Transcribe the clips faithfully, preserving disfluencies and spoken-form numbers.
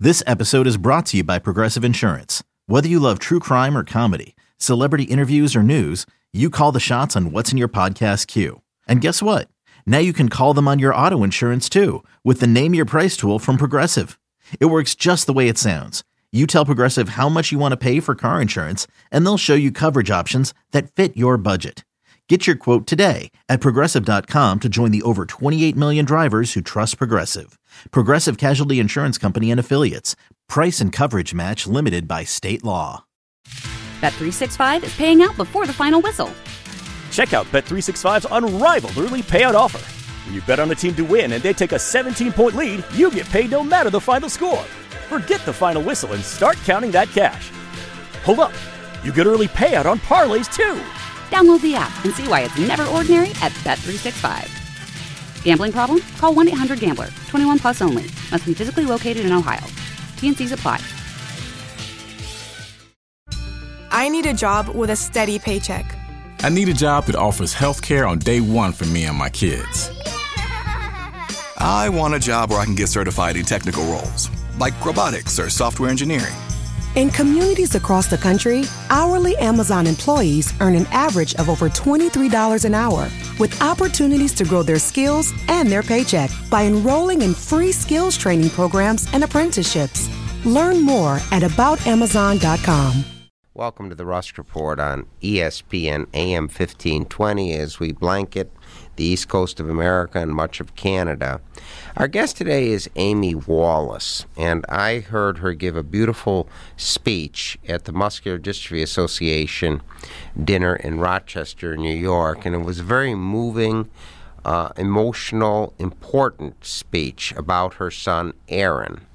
This episode is brought to you by Progressive Insurance. Whether you love true crime or comedy, celebrity interviews or news, you call the shots on what's in your podcast queue. And guess what? Now you can call them on your auto insurance too with the Name Your Price tool from Progressive. It works just the way it sounds. You tell Progressive how much you want to pay for car insurance, and they'll show you coverage options that fit your budget. Get your quote today at Progressive dot com to join the over twenty-eight million drivers who trust Progressive. Progressive Casualty Insurance Company and Affiliates. Price and coverage match limited by state law. Bet three sixty-five is paying out before the final whistle. Check out Bet three sixty-five's unrivaled early payout offer. When you bet on a team to win and they take a seventeen-point lead, you get paid no matter the final score. Forget the final whistle and start counting that cash. Hold up. You get early payout on parlays, too. Download the app and see why it's never ordinary at Bet three sixty-five. Gambling problem? Call one eight hundred gambler. twenty-one plus only. Must be physically located in Ohio. T N Cs apply. I need a job with a steady paycheck. I need a job that offers health care on day one for me and my kids. I want a job where I can get certified in technical roles, like robotics or software engineering. In communities across the country, hourly Amazon employees earn an average of over twenty-three dollars an hour, with opportunities to grow their skills and their paycheck by enrolling in free skills training programs and apprenticeships. Learn more at about amazon dot com. Welcome to the Rusk Report on E S P N A M fifteen twenty as we blanket the East Coast of America and much of Canada. Our guest today is Amy Wallace, and I heard her give a beautiful speech at the Muscular Dystrophy Association dinner in Rochester, New York, and it was a very moving, uh, emotional, important speech about her son, Aaron.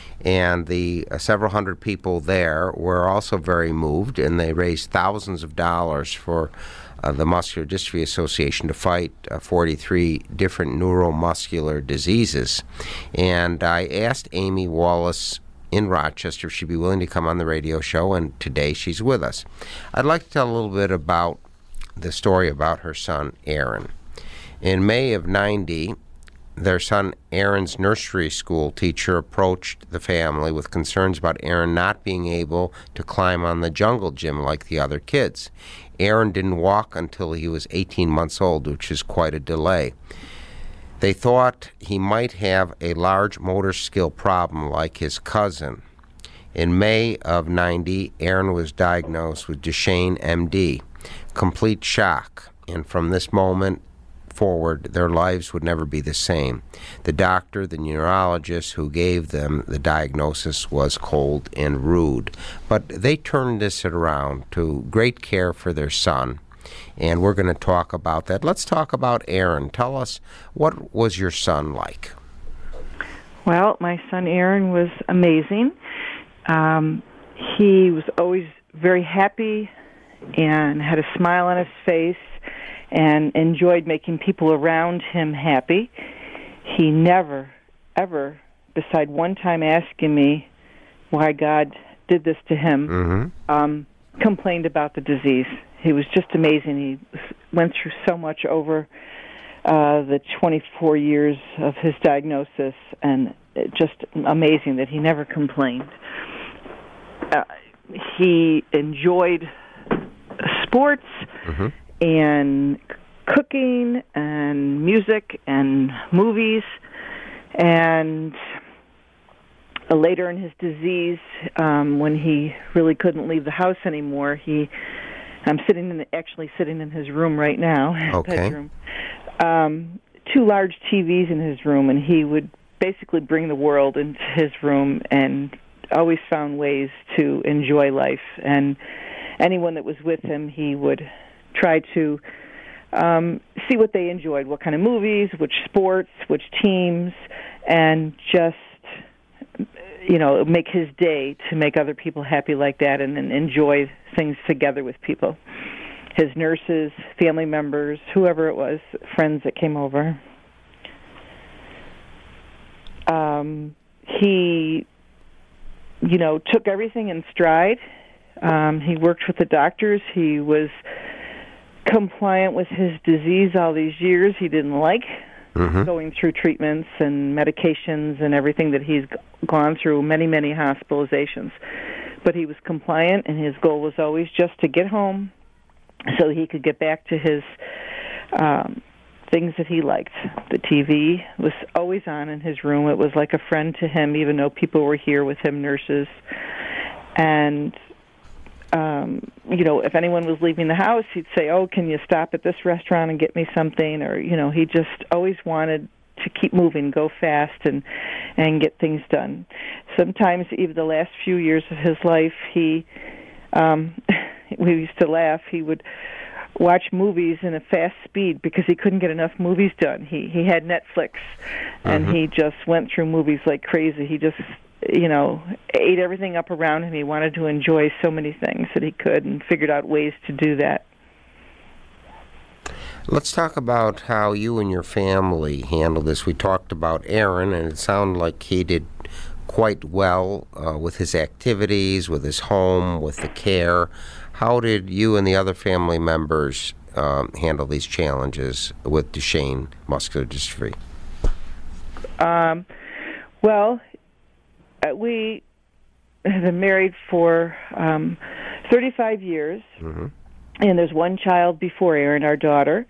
And the uh, several hundred people there were also very moved, and they raised thousands of dollars for uh, the Muscular Dystrophy Association to fight uh, forty-three different neuromuscular diseases. And I asked Amy Wallace in Rochester if she'd be willing to come on the radio show, and today she's with us. I'd like to tell a little bit about the story about her son, Aaron. In May of ninety, their son Aaron's nursery school teacher approached the family with concerns about Aaron not being able to climb on the jungle gym like the other kids. Aaron didn't walk until he was eighteen months old, which is quite a delay. They thought he might have a large motor skill problem like his cousin. In May of ninety, Aaron was diagnosed with Duchenne M D, complete shock, and from this moment forward, their lives would never be the same. The doctor, the neurologist who gave them the diagnosis was cold and rude. But they turned this around to great care for their son, and we're going to talk about that. Let's talk about Aaron. Tell us, what was your son like? Well, my son Aaron was amazing. Um, he was always very happy and had a smile on his face and enjoyed making people around him happy. He never, ever, beside one time asking me why God did this to him, mm-hmm. um, complained about the disease. He was just amazing. He went through so much over uh, the twenty-four years of his diagnosis, and just amazing that he never complained. Uh, he enjoyed sports, mm-hmm. and cooking and music and movies. And uh, later in his disease, um, when he really couldn't leave the house anymore, he I'm sitting in the, actually sitting in his room right now, okay. bedroom. Um, two large T Vs in his room, and he would basically bring the world into his room and always found ways to enjoy life. And anyone that was with him, he would try to um, see what they enjoyed, what kind of movies, which sports, which teams, and just, you know, make his day to make other people happy like that and, and enjoy things together with people. His nurses, family members, whoever it was, friends that came over. Um, he, you know, took everything in stride. Um, he worked with the doctors. He was compliant with his disease all these years. He didn't like mm-hmm. going through treatments and medications and everything that he's g- gone through, many, many hospitalizations. But he was compliant, and his goal was always just to get home so he could get back to his um, things that he liked. The T V was always on in his room. It was like a friend to him, even though people were here with him, nurses. And, um, you know, if anyone was leaving the house, he'd say, oh, can you stop at this restaurant and get me something? Or, you know, he just always wanted to keep moving, go fast, and and get things done. Sometimes, even the last few years of his life, he, um, we used to laugh, he would watch movies in a fast speed because he couldn't get enough movies done. He he had Netflix, and mm-hmm. he just went through movies like crazy. He just, you know, ate everything up around him. He wanted to enjoy so many things that he could and figured out ways to do that. Let's talk about how you and your family handled this. We talked about Aaron, and it sounded like he did quite well uh, with his activities, with his home, with the care. How did you and the other family members um, handle these challenges with Duchenne muscular dystrophy? Um, well, we have been married for um, thirty-five years. Mm-hmm. And there's one child before Aaron, our daughter.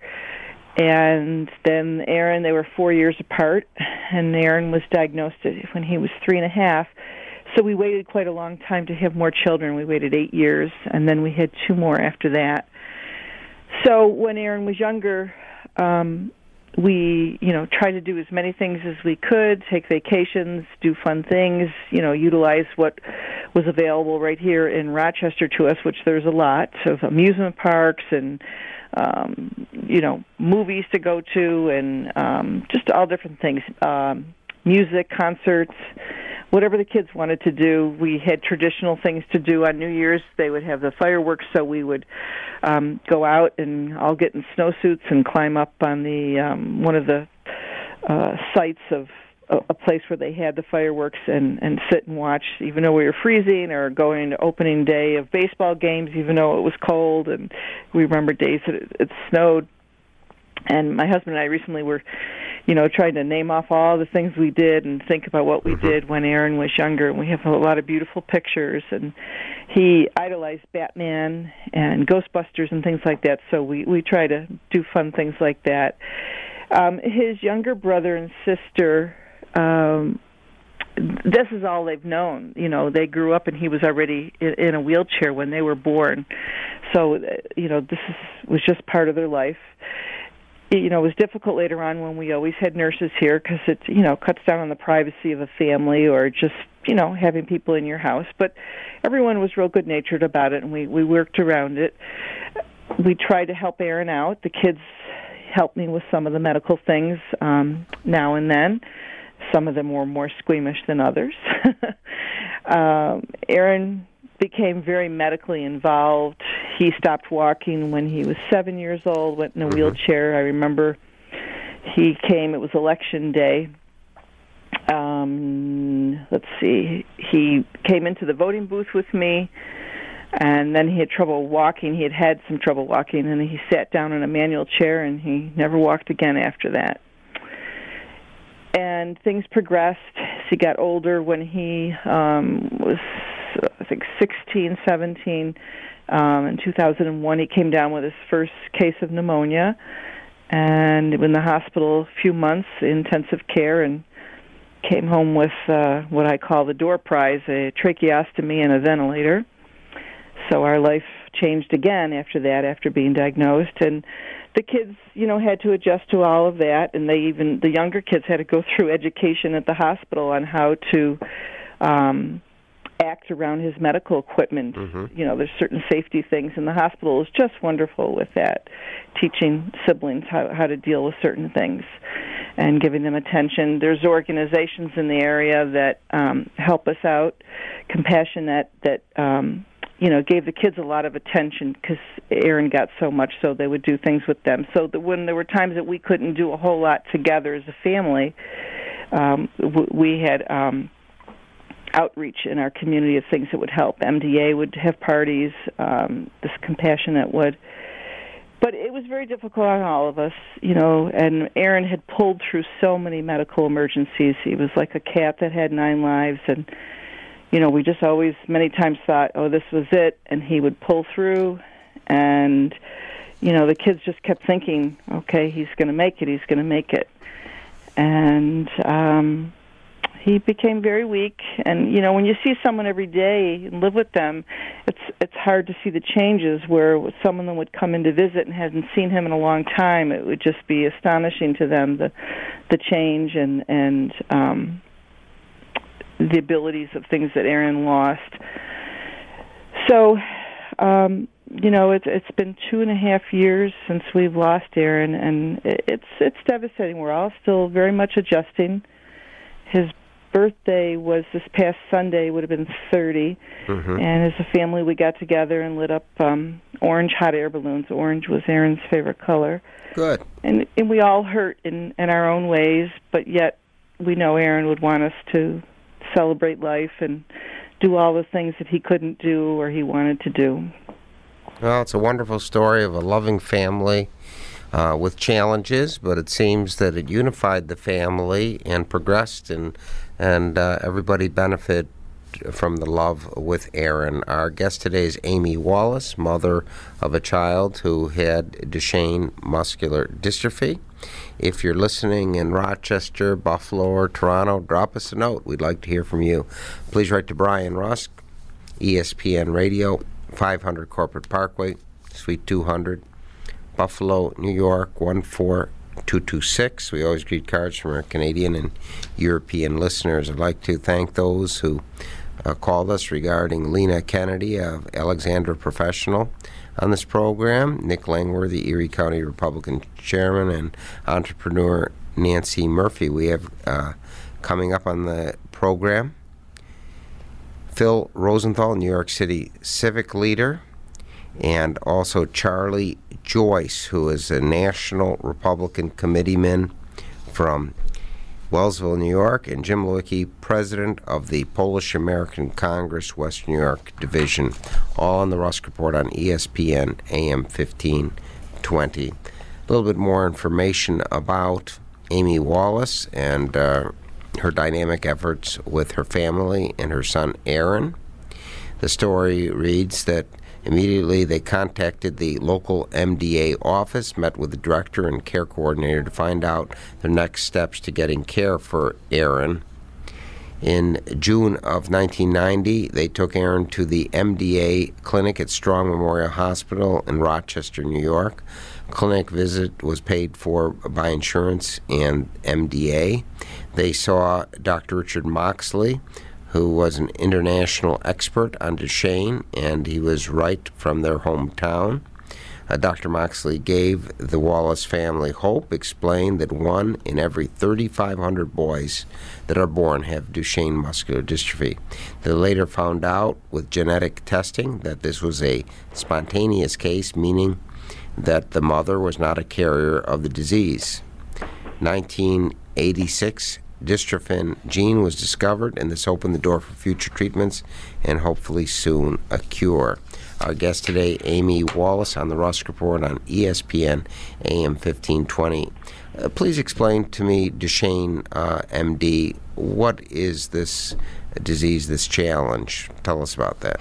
And then Aaron, they were four years apart, and Aaron was diagnosed when he was three and a half. So we waited quite a long time to have more children. We waited eight years, and then we had two more after that. So when Aaron was younger, um, we, you know, tried to do as many things as we could, take vacations, do fun things, you know, utilize what was available right here in Rochester to us, which there's a lot of amusement parks and, um, you know, movies to go to and um, just all different things, um, music, concerts, whatever the kids wanted to do. We had traditional things to do on New Year's. They would have the fireworks, so we would um, go out and all get in snowsuits and climb up on the um, one of the uh, sites of a, a place where they had the fireworks and, and sit and watch, even though we were freezing, or going to opening day of baseball games, even though it was cold. And we remember days that it, it snowed. And my husband and I recently were, you know, trying to name off all the things we did and think about what we mm-hmm. did when Aaron was younger. And we have a lot of beautiful pictures. And he idolized Batman and Ghostbusters and things like that. So we, we try to do fun things like that. Um, his younger brother and sister, um, this is all they've known. You know, they grew up and he was already in, in a wheelchair when they were born. So, you know, this is, was just part of their life. You know, it was difficult later on when we always had nurses here because it, you know, cuts down on the privacy of a family or just, you know, having people in your house. But everyone was real good-natured about it, and we, we worked around it. We tried to help Aaron out. The kids helped me with some of the medical things um, now and then. Some of them were more squeamish than others. um, Aaron became very medically involved. He stopped walking when he was seven years old, went in a wheelchair. I remember he came, it was election day. Um, let's see, he came into the voting booth with me, and then he had trouble walking. He had had some trouble walking, and he sat down in a manual chair, and he never walked again after that. And things progressed as he got older. When he um, was, I think, sixteen, seventeen, um, in two thousand one, he came down with his first case of pneumonia, and in the hospital a few months, intensive care, and came home with uh, what I call the door prize, a tracheostomy and a ventilator. So our life changed again after that, after being diagnosed, and the kids, you know, had to adjust to all of that, and they even, the younger kids had to go through education at the hospital on how to um, act around his medical equipment. Mm-hmm. You know, there's certain safety things, and the hospital is just wonderful with that, teaching siblings how, how to deal with certain things and giving them attention. There's organizations in the area that um, help us out, Compassionate, that, um, you know, gave the kids a lot of attention because Aaron got so much, so they would do things with them. So that when there were times that we couldn't do a whole lot together as a family, um, w- we had um, outreach in our community of things that would help. M D A would have parties, um, this Compassionate would. but it was very difficult on all of us, you know, and Aaron had pulled through so many medical emergencies. He was like a cat that had nine lives, and, you know, we just always many times thought, oh, this was it, and he would pull through, and, you know, the kids just kept thinking, okay, he's going to make it, he's going to make it. And um, he became very weak, and, you know, when you see someone every day and live with them, it's it's hard to see the changes where someone would come in to visit and hadn't seen him in a long time. It would just be astonishing to them, the the change and, and um, the abilities of things that Aaron lost. So, um, you know, it's it's been two and a half years since we've lost Aaron, and it's it's devastating. We're all still very much adjusting. His birthday was this past Sunday, would have been thirty, mm-hmm. and as a family we got together and lit up um, orange hot air balloons. Orange was Aaron's favorite color. Good. And and we all hurt in, in our own ways, but yet we know Aaron would want us to celebrate life and do all the things that he couldn't do or he wanted to do. Well, it's a wonderful story of a loving family uh, with challenges, but it seems that it unified the family and progressed, and and uh, everybody benefited from the love with Aaron. Our guest today is Amy Wallace, mother of a child who had Duchenne muscular dystrophy. If you're listening in Rochester, Buffalo, or Toronto, drop us a note. We'd like to hear from you. Please write to Brian Rusk, E S P N Radio, five hundred Corporate Parkway, Suite two hundred, Buffalo, New York, one four two two six. We always greet cards from our Canadian and European listeners. I'd like to thank those who uh, called us regarding Lena Kennedy of Alexandra Professional on this program, Nick Langworthy, Erie County Republican Chairman, and entrepreneur Nancy Murphy. We have uh, coming up on the program Phil Rosenthal, New York City civic leader, and also Charlie Joyce, who is a national Republican committeeman from Wellsville, New York, and Jim Lewicki, president of the Polish American Congress Western New York Division, all on the Rusk Report on E S P N A M fifteen twenty. A little bit more information about Amy Wallace and uh, her dynamic efforts with her family and her son Aaron. The story reads that immediately they contacted the local M D A office, met with the director and care coordinator to find out the next steps to getting care for Aaron. In June of nineteen ninety, they took Aaron to the M D A clinic at Strong Memorial Hospital in Rochester, New York. Clinic visit was paid for by insurance and M D A. They saw Doctor Richard Moxley, who was an international expert on Duchenne, and he was right from their hometown. Uh, Doctor Moxley gave the Wallace family hope, explained that one in every thirty-five hundred boys that are born have Duchenne muscular dystrophy. They later found out with genetic testing that this was a spontaneous case, meaning that the mother was not a carrier of the disease. nineteen eighty-six, dystrophin gene was discovered, and this opened the door for future treatments and hopefully soon a cure. Our guest today, Amy Wallace, on the Rusk Report on E S P N A M fifteen twenty. Uh, please explain to me, Duchenne uh, M D, what is this disease, this challenge? Tell us about that.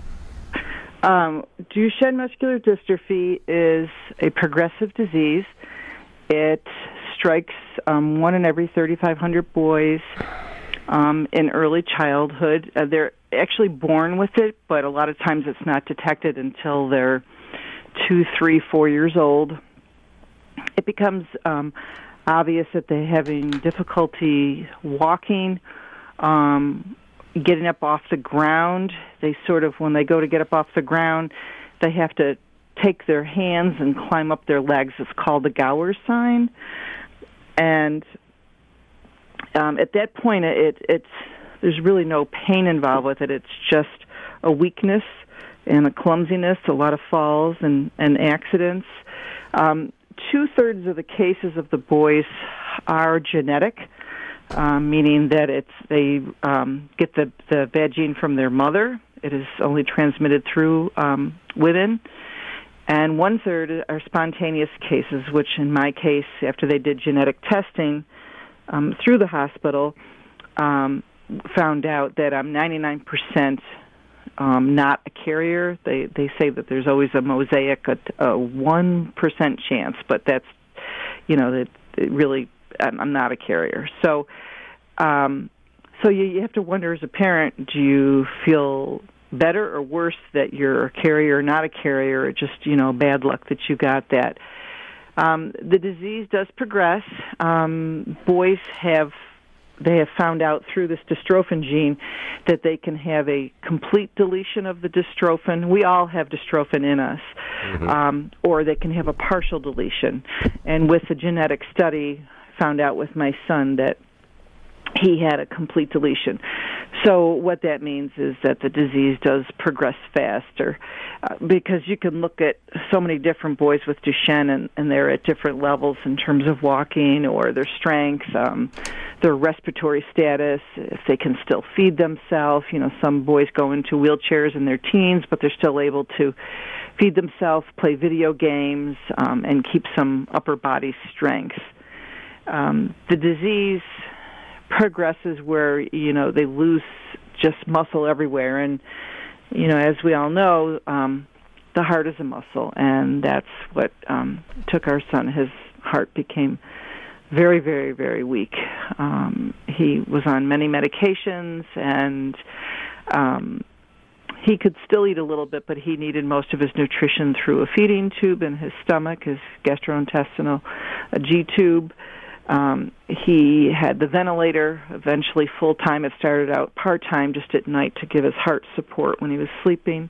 Um, Duchenne muscular dystrophy is a progressive disease. It strikes um, one in every thirty-five hundred boys um, in early childhood. Uh, they're actually born with it, but a lot of times it's not detected until they're two, three, four years old. It becomes um, obvious that they're having difficulty walking, um, getting up off the ground. They sort of, when they go to get up off the ground, they have to take their hands and climb up their legs. It's called the Gower sign. And um, at that point, it, it's there's really no pain involved with it. It's just a weakness and a clumsiness, a lot of falls and, and accidents. Um, two-thirds of the cases of the boys are genetic, um, meaning that it's they um, get the, the bad gene from their mother. It is only transmitted through um, women. And one-third are spontaneous cases, which in my case, after they did genetic testing um, through the hospital, um, found out that I'm ninety-nine percent um, not a carrier. They they say that there's always a mosaic, a, a one percent chance, but that's, you know, that it really, I'm not a carrier. So, um, so you, you have to wonder as a parent, do you feel better or worse that you're a carrier or not a carrier, or just, you know, bad luck that you got that? Um, the disease does progress. Um, boys have, they have found out through this dystrophin gene that they can have a complete deletion of the dystrophin. We all have dystrophin in us. Mm-hmm. Um, or they can have a partial deletion. And with the genetic study, found out with my son that he had a complete deletion. So what that means is that the disease does progress faster, uh, because you can look at so many different boys with Duchenne, and, and they're at different levels in terms of walking or their strength, um, their respiratory status, if they can still feed themselves. You know, some boys go into wheelchairs in their teens, but they're still able to feed themselves, play video games, um, and keep some upper body strength. Um, the disease progresses where, you know, they lose just muscle everywhere. And, you know, as we all know, um, the heart is a muscle, and that's what um, took our son. His heart became very, very, very weak. Um, he was on many medications, and um, he could still eat a little bit, but he needed most of his nutrition through a feeding tube in his stomach, his gastrointestinal a G-tube. Um, he had the ventilator eventually full-time. It started out part-time just at night to give his heart support when he was sleeping.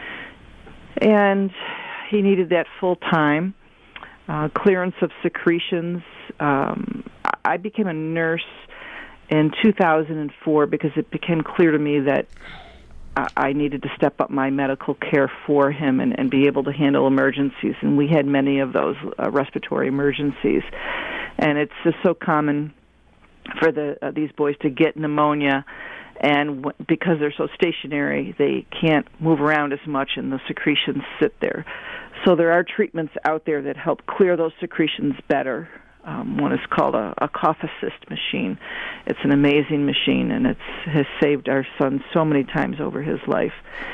And he needed that full-time. Uh, clearance of secretions. Um, I became a nurse in two thousand four because it became clear to me that I needed to step up my medical care for him and, and be able to handle emergencies. And we had many of those uh, respiratory emergencies. And it's just so common for the uh, these boys to get pneumonia, and w- because they're so stationary, they can't move around as much, and the secretions sit there. So there are treatments out there that help clear those secretions better. Um, one is called a, a cough assist machine. It's an amazing machine, and it's has saved our son so many times over his life.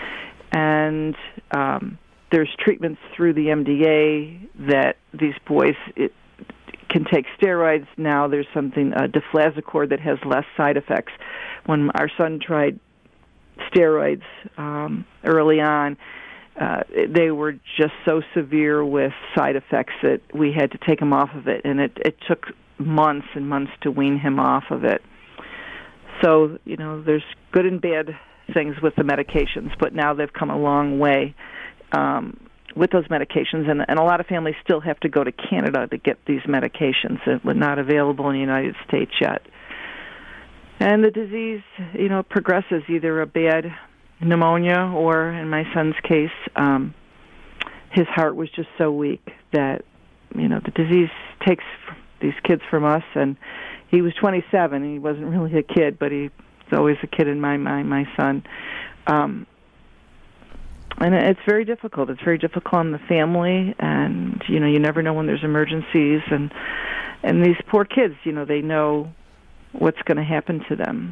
And um, there's treatments through the M D A that these boys it, can take steroids. Now there's something, uh, Deflazacort, that has less side effects. When our son tried steroids um, early on, uh, they were just so severe with side effects that we had to take him off of it, and it, it took months and months to wean him off of it. So, you know, there's good and bad things with the medications, but now they've come a long way um, with those medications, and, and a lot of families still have to go to Canada to get these medications that were not available in the United States yet. And the disease, you know, progresses, either a bad pneumonia or, in my son's case, um, his heart was just so weak that, you know, the disease takes these kids from us. And he was twenty-seven. He wasn't really a kid, but he's always a kid in my mind, my son. Um, and it's very difficult. It's very difficult on the family, and, you know, you never know when there's emergencies. And, and these poor kids, you know, they know what's going to happen to them.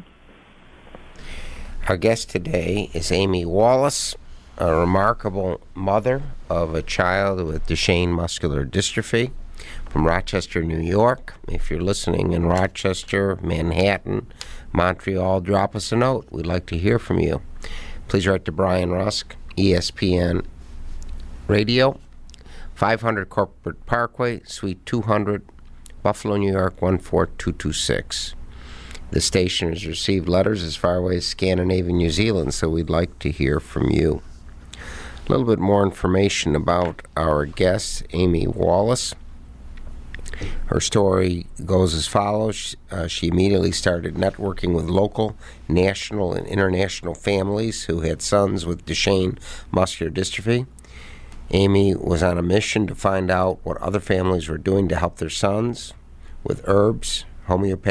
Our guest today is Amy Wallace, a remarkable mother of a child with Duchenne muscular dystrophy from Rochester, New York. If you're listening in Rochester, Manhattan, Montreal, drop us a note. We'd like to hear from you. Please write to Brian Rusk, E S P N Radio, five hundred Corporate Parkway, Suite two hundred, Buffalo, New York, one four two two six. The station has received letters as far away as Scandinavia, New Zealand, so we'd like to hear from you. A little bit more information about our guest, Amy Wallace. Her story goes as follows. Uh, she immediately started networking with local, national, and international families who had sons with Duchenne muscular dystrophy. Amy was on a mission to find out what other families were doing to help their sons with herbs,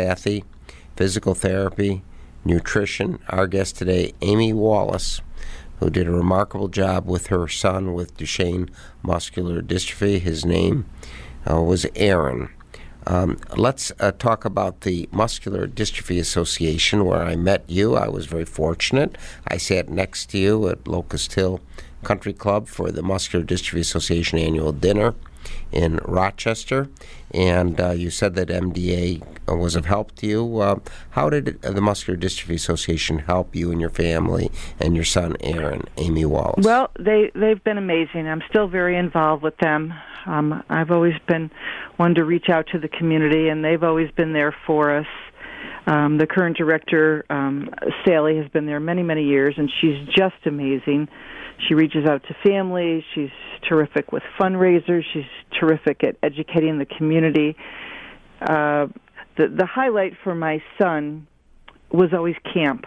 homeopathy, physical therapy, nutrition. Our guest today, Amy Wallace, who did a remarkable job with her son with Duchenne muscular dystrophy. His name uh, was Aaron. Um, let's uh, talk about the Muscular Dystrophy Association, where I met you. I was very fortunate. I sat next to you at Locust Hill Country Club for the Muscular Dystrophy Association annual dinner in Rochester, and uh, you said that M D A was of help to you. Uh, how did the Muscular Dystrophy Association help you and your family and your son, Aaron, Amy Wallace? Well, they, they've been amazing. I'm still very involved with them. Um, I've always been one to reach out to the community, and they've always been there for us. Um, the current director, um, Sally, has been there many, many years, and she's just amazing. She reaches out to families. She's terrific with fundraisers. She's terrific at educating the community. Uh, the, the highlight for my son was always camp.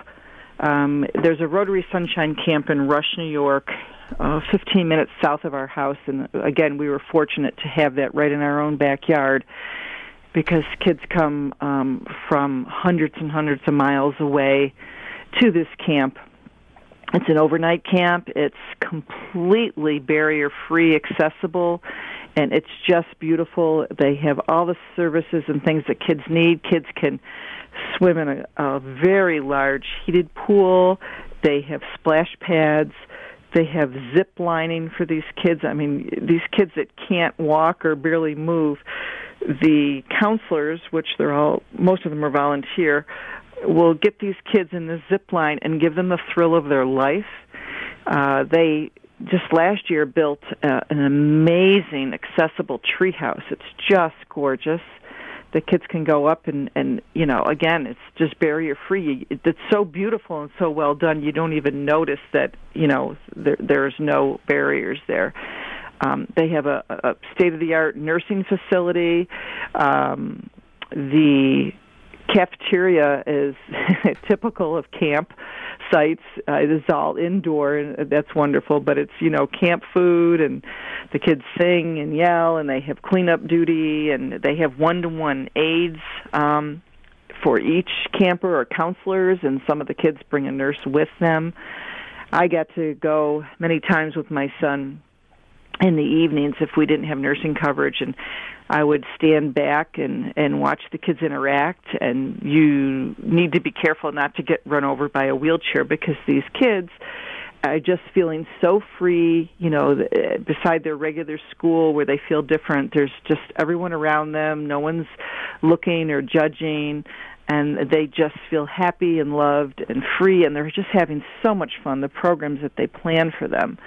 Um, there's a Rotary Sunshine Camp in Rush, New York, uh, fifteen minutes south of our house. And again, we were fortunate to have that right in our own backyard, because kids come um, from hundreds and hundreds of miles away to this camp. It's an overnight camp. It's completely barrier-free, accessible, and it's just beautiful. They have all the services and things that kids need. Kids can swim in a, a very large heated pool. They have splash pads. They have zip lining for these kids. I mean, these kids that can't walk or barely move, the counselors, which they're all, most of them are volunteer, will get these kids in the zip line and give them the thrill of their life. Uh, they just last year built uh, an amazing accessible treehouse. It's just gorgeous. The kids can go up and, and you know, again, it's just barrier-free. It's so beautiful and so well done, you don't even notice that, you know, there, there's no barriers there. Um, they have a, a state-of-the-art nursing facility. Um, the cafeteria is typical of camp sites. Uh, it is all indoor, and that's wonderful, but it's, you know, camp food, and the kids sing and yell, and they have cleanup duty, and they have one-to-one aides um, for each camper or counselors, and some of the kids bring a nurse with them. I got to go many times with my son in the evenings if we didn't have nursing coverage, and I would stand back and, and watch the kids interact, and you need to be careful not to get run over by a wheelchair, because these kids are just feeling so free, you know, beside their regular school where they feel different. There's just everyone around them. No one's looking or judging, and they just feel happy and loved and free, and they're just having so much fun, the programs that they plan for them.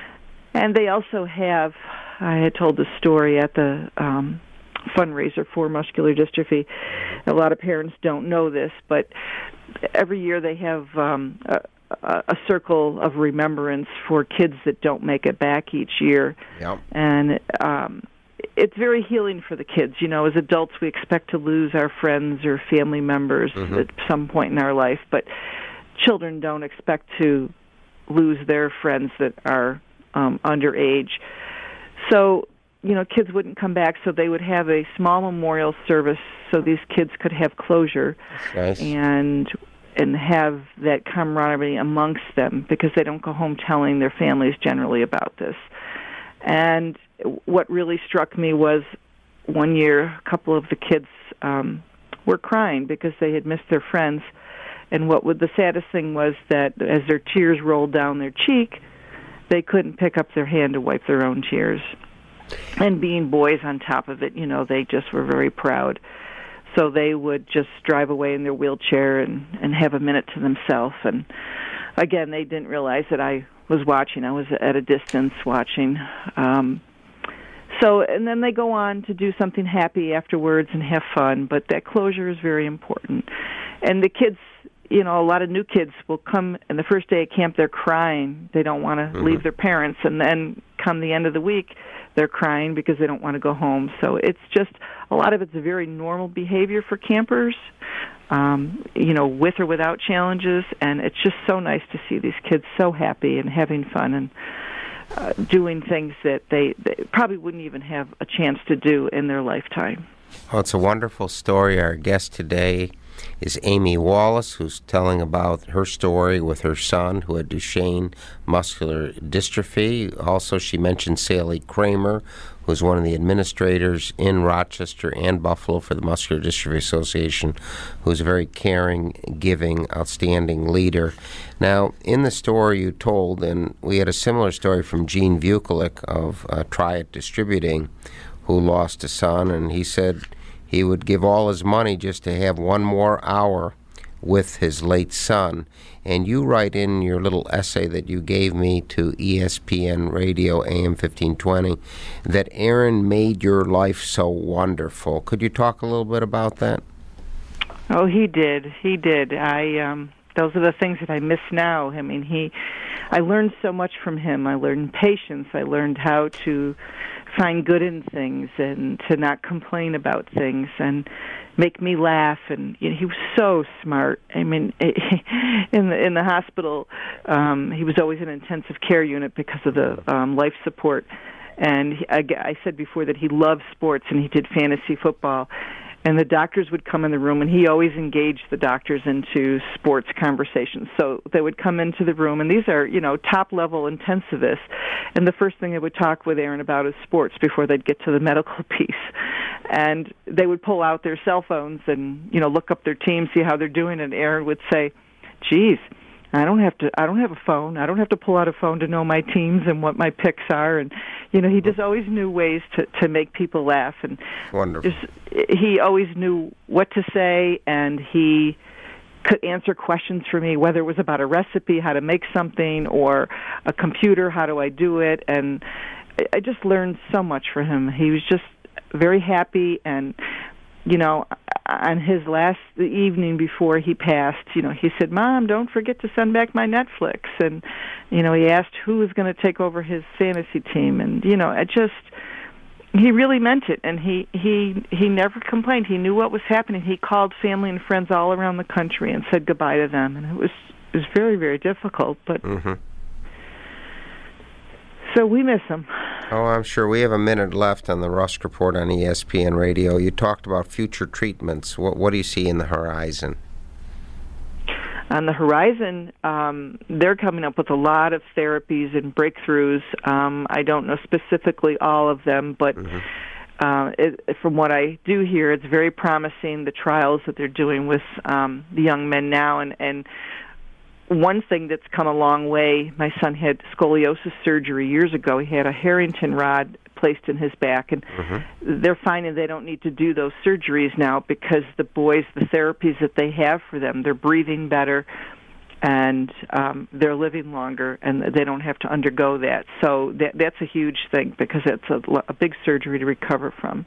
And they also have, I had told the story at the um, fundraiser for muscular dystrophy. A lot of parents don't know this, but every year they have um, a, a circle of remembrance for kids that don't make it back each year. Yep. And um, it's very healing for the kids. You know, as adults, we expect to lose our friends or family members mm-hmm. at some point in our life, but children don't expect to lose their friends that are Um, underage. So, you know, kids wouldn't come back, so they would have a small memorial service so these kids could have closure. Nice. and and have that camaraderie amongst them, because they don't go home telling their families generally about this. And what really struck me was one year a couple of the kids um, were crying because they had missed their friends, and what would, the saddest thing was that as their tears rolled down their cheek, they couldn't pick up their hand to wipe their own tears. And being boys on top of it, you know, they just were very proud. So they would just drive away in their wheelchair and, and have a minute to themselves. And again, they didn't realize that I was watching. I was at a distance watching. Um, so, and then they go on to do something happy afterwards and have fun, but that closure is very important. And the kids, you know, a lot of new kids will come, and the first day at camp they're crying. They don't want to mm-hmm. leave their parents, and then come the end of the week, they're crying because they don't want to go home. So it's just, a lot of it's a very normal behavior for campers, um, you know, with or without challenges, and it's just so nice to see these kids so happy and having fun and uh, doing things that they, they probably wouldn't even have a chance to do in their lifetime. Well, it's a wonderful story. Our guest today is Amy Wallace, who's telling about her story with her son who had Duchenne muscular dystrophy. Also, she mentioned Sally Kramer, who's one of the administrators in Rochester and Buffalo for the Muscular Dystrophy Association, who's a very caring, giving, outstanding leader. Now, in the story you told, and we had a similar story from Gene Vukulik of uh, Triad Distributing, who lost a son, and he said he would give all his money just to have one more hour with his late son. And you write in your little essay that you gave me to E S P N Radio A M fifteen twenty that Aaron made your life so wonderful. Could you talk a little bit about that? Oh, he did. He did. I um, those are the things that I miss now. I mean, he. I learned so much from him. I learned patience. I learned how to find good in things and to not complain about things and make me laugh. And you know, he was so smart. I mean, in the in the hospital, um, he was always in an intensive care unit because of the um, life support. And he, I, I said before that he loved sports and he did fantasy football. And the doctors would come in the room, and he always engaged the doctors into sports conversations. So they would come into the room, and these are, you know, top-level intensivists. And the first thing they would talk with Aaron about is sports before they'd get to the medical piece. And they would pull out their cell phones and, you know, look up their team, see how they're doing. And Aaron would say, geez, I don't have to. I don't have a phone. I don't have to pull out a phone to know my teams and what my picks are. And you know, he just always knew ways to to make people laugh. And wonderful. Just, he always knew what to say, and he could answer questions for me, whether it was about a recipe, how to make something, or a computer, how do I do it. And I just learned so much from him. He was just very happy, and you know, on his last the evening before he passed, you know, he said, Mom, don't forget to send back my Netflix. And, you know, he asked who was going to take over his fantasy team. And, you know, it just, he really meant it. And he, he, he never complained. He knew what was happening. He called family and friends all around the country and said goodbye to them. And it was, it was very, very difficult. But mm-hmm. So we miss him. Oh, I'm sure. We have a minute left on the Rusk Report on E S P N Radio. You talked about future treatments. What, what do you see in the horizon? On the horizon, um, they're coming up with a lot of therapies and breakthroughs. Um, I don't know specifically all of them, but mm-hmm. uh, it, from what I do hear, it's very promising, the trials that they're doing with um, the young men now. And, and one thing that's come a long way, my son had scoliosis surgery years ago. He had a Harrington rod placed in his back, and mm-hmm. they're finding they don't need to do those surgeries now because the boys, the therapies that they have for them, they're breathing better, and um, they're living longer, and they don't have to undergo that. So that, that's a huge thing because it's a, a big surgery to recover from.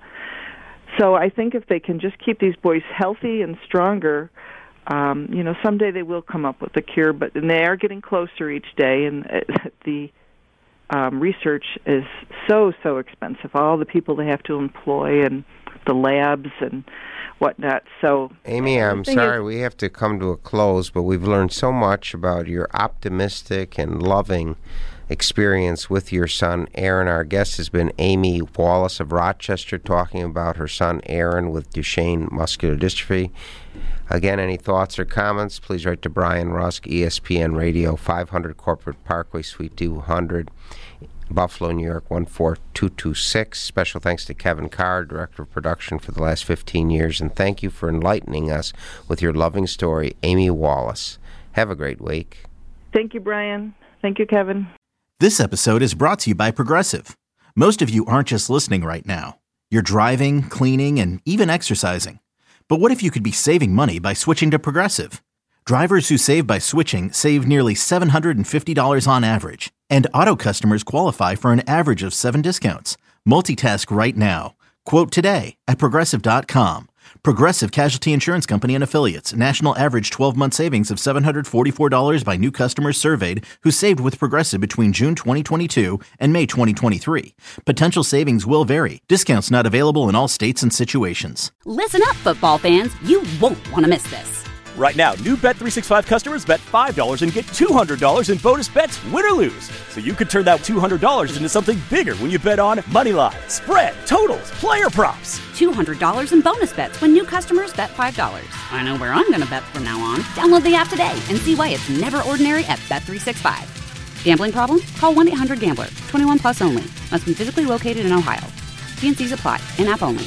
So I think if they can just keep these boys healthy and stronger, Um, you know, someday they will come up with a cure, but and they are getting closer each day, and uh, the um, research is so, so expensive. All the people they have to employ and the labs and whatnot. So, Amy, I'm sorry is, we have to come to a close, but we've learned so much about your optimistic and loving experience with your son, Aaron. Our guest has been Amy Wallace of Rochester, talking about her son, Aaron, with Duchenne muscular dystrophy. Again, any thoughts or comments, please write to Brian Rusk, E S P N Radio, five hundred Corporate Parkway, Suite two hundred, Buffalo, New York, one four two two six. Special thanks to Kevin Carr, Director of Production for the last fifteen years, and thank you for enlightening us with your loving story, Amy Wallace. Have a great week. Thank you, Brian. Thank you, Kevin. This episode is brought to you by Progressive. Most of you aren't just listening right now. You're driving, cleaning, and even exercising. But what if you could be saving money by switching to Progressive? Drivers who save by switching save nearly seven hundred fifty dollars on average, and auto customers qualify for an average of seven discounts. Multitask right now. Quote today at Progressive dot com. Progressive Casualty Insurance Company and Affiliates. National average twelve-month savings of seven hundred forty-four dollars by new customers surveyed who saved with Progressive between June twenty twenty-two and May twenty twenty-three. Potential savings will vary. Discounts not available in all states and situations. Listen up, football fans. You won't want to miss this. Right now, new Bet three sixty-five customers bet five dollars and get two hundred dollars in bonus bets, win or lose. So you could turn that two hundred dollars into something bigger when you bet on moneyline, spread, totals, player props. two hundred dollars in bonus bets when new customers bet five dollars. I know where I'm going to bet from now on. Download the app today and see why it's never ordinary at Bet three sixty-five. Gambling problem? Call one eight hundred gambler. twenty-one plus only. Must be physically located in Ohio. T N Cs apply. In-app only.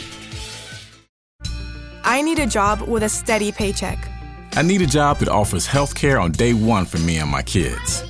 I need a job with a steady paycheck. I need a job that offers health care on day one for me and my kids.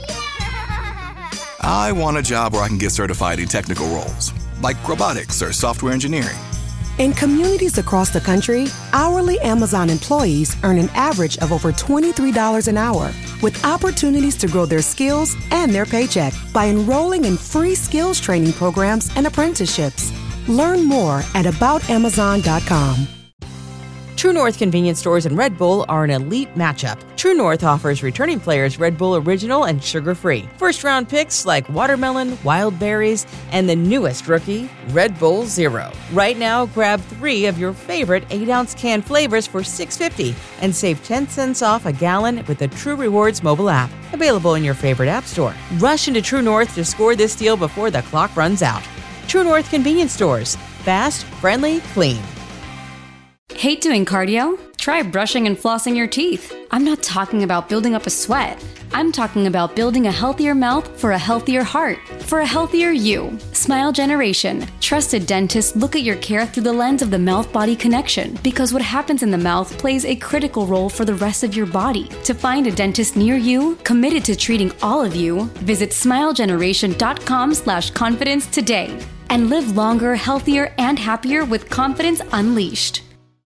I want a job where I can get certified in technical roles, like robotics or software engineering. In communities across the country, hourly Amazon employees earn an average of over twenty-three dollars an hour, with opportunities to grow their skills and their paycheck by enrolling in free skills training programs and apprenticeships. Learn more at about amazon dot com. True North convenience stores and Red Bull are an elite matchup. True North offers returning players Red Bull Original and sugar-free. First-round picks like watermelon, wild berries, and the newest rookie, Red Bull Zero. Right now, grab three of your favorite eight ounce can flavors for six dollars and fifty cents and save ten cents off a gallon with the True Rewards mobile app. Available in your favorite app store. Rush into True North to score this deal before the clock runs out. True North convenience stores. Fast, friendly, clean. Hate doing cardio? Try brushing and flossing your teeth. I'm not talking about building up a sweat. I'm talking about building a healthier mouth for a healthier heart, for a healthier you. Smile Generation. Trusted dentists look at your care through the lens of the mouth-body connection, because what happens in the mouth plays a critical role for the rest of your body. To find a dentist near you, committed to treating all of you, visit smilegeneration.com slash confidence today and live longer, healthier, and happier with confidence unleashed.